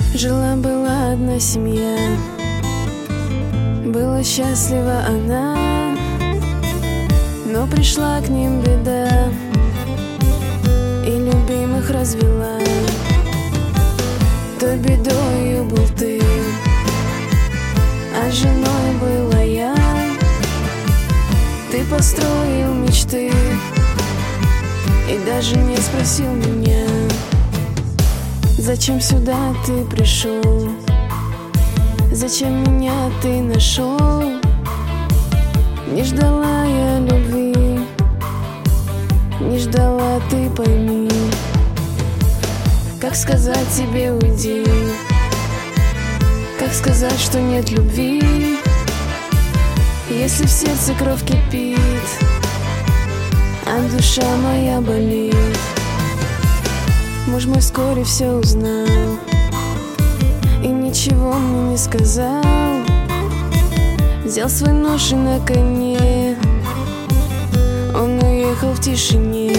Жила-была одна семья, была счастлива она, но пришла к ним беда и любимых развела. Той бедою был ты, а женой была я. Ты построил мечты и даже не спросил меня, зачем сюда ты пришел, зачем меня ты нашел. Не ждала я любви, не ждала, ты пойми. Как сказать тебе уйди, как сказать, что нет любви, если в сердце кровь кипит, а душа моя болит. Муж мой вскоре все узнал и ничего мне не сказал. Взял свой нож и на коне он уехал в тишине.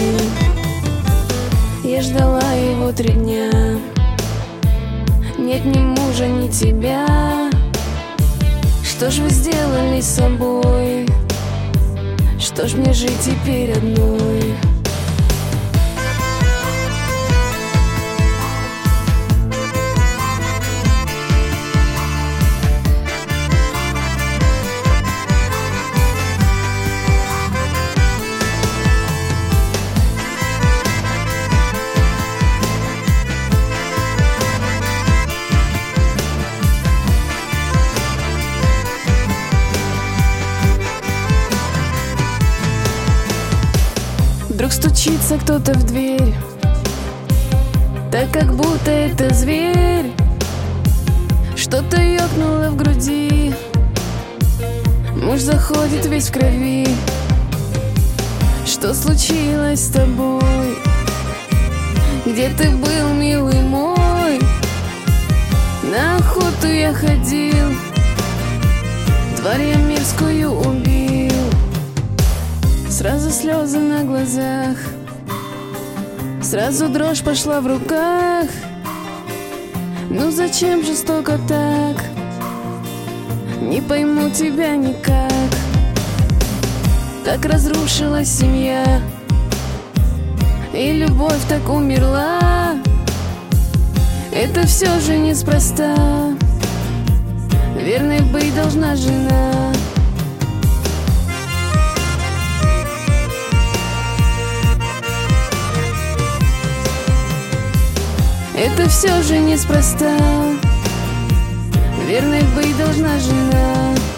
Я ждала его 3 дня, нет ни мужа, ни тебя. Что ж вы сделали с собой, что ж мне жить теперь одной? Вдруг стучится кто-то в дверь, так как будто это зверь. Что-то ёкнуло в груди, муж заходит весь в крови. Что случилось с тобой? Где ты был, милый мой? На охоту я ходил, тварь я мерзкую убил. Сразу слезы на глазах, сразу дрожь пошла в руках. Ну зачем жестоко так? Не пойму тебя никак. Так разрушилась семья, и любовь так умерла. Это все же неспроста, верной быть должна жена. Это все же неспроста, верной быть должна жена.